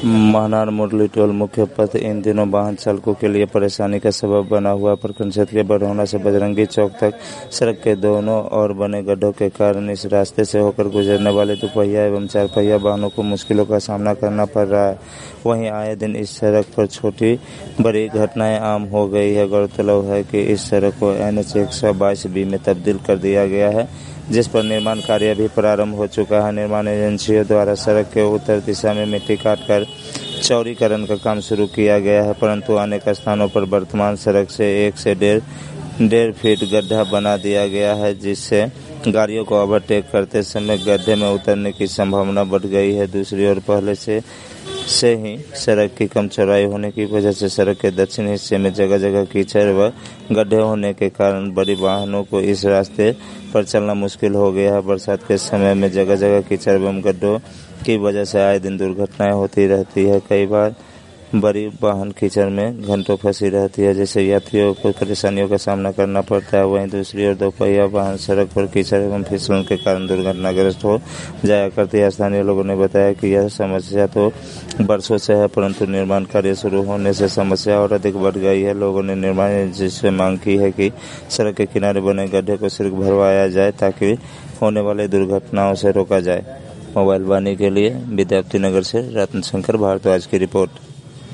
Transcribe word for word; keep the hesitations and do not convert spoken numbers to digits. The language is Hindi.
महनार मुरली टोल मुख्य पथ इन दिनों वाहन चालकों के लिए परेशानी का सबब बना हुआ। प्रखंड क्षेत्र के बरहौना से बजरंगी चौक तक सड़क के दोनों ओर बने गड्ढों के कारण इस रास्ते से होकर गुजरने वाले दोपहिया एवं चार पहिया वाहनों को मुश्किलों का सामना करना पड़ रहा है। वहीं आए दिन इस सड़क पर छोटी बड़ी घटनाएं आम हो गई है। गौरतलब है कि इस सड़क को एन एच एक सौ बाईस बी में तब्दील कर दिया गया है, जिस पर निर्माण कार्य भी प्रारंभ हो चुका है। निर्माण एजेंसियों द्वारा सड़क के उत्तर दिशा में मिट्टी काटकर चौड़ीकरण का काम शुरू किया गया है, परंतु अनेक स्थानों पर वर्तमान सड़क से एक से डेढ़ डेढ़ फीट गड्ढा बना दिया गया है, जिससे गाड़ियों को ओवरटेक करते समय गड्ढे में उतरने की संभावना बढ़ गई है। दूसरी ओर पहले से से ही सड़क की कम चौड़ाई होने की वजह से सड़क के दक्षिण हिस्से में जगह जगह कीचड़ व गड्ढे होने के कारण बड़ी वाहनों को इस रास्ते पर चलना मुश्किल हो गया है। बरसात के समय में जगह जगह कीचड़ एवं गड्ढों की वजह से आए दिन दुर्घटनाएं होती रहती है। कई बार बड़ी वाहन कीचड़ में घंटों फंसी रहती है, जिससे यात्रियों को परेशानियों का सामना करना पड़ता है। वहीं दूसरी ओर दोपहिया वाहन सड़क पर कीचड़ एवं फिसलन के कारण दुर्घटनाग्रस्त हो जाया करती है। स्थानीय लोगों ने बताया कि यह समस्या तो वर्षों से है, परंतु निर्माण कार्य शुरू होने से समस्या और अधिक बढ़ गई है। लोगों ने निर्माण एजेंसी से मांग की है कि सड़क के किनारे बने गड्ढे को सिर्फ भरवाया जाए ताकि होने वाली दुर्घटनाओं से रोका जाए। मोबाइल वाणी के लिए विद्यार्थी नगर से रत्न शंकर भारद्वाज की रिपोर्ट।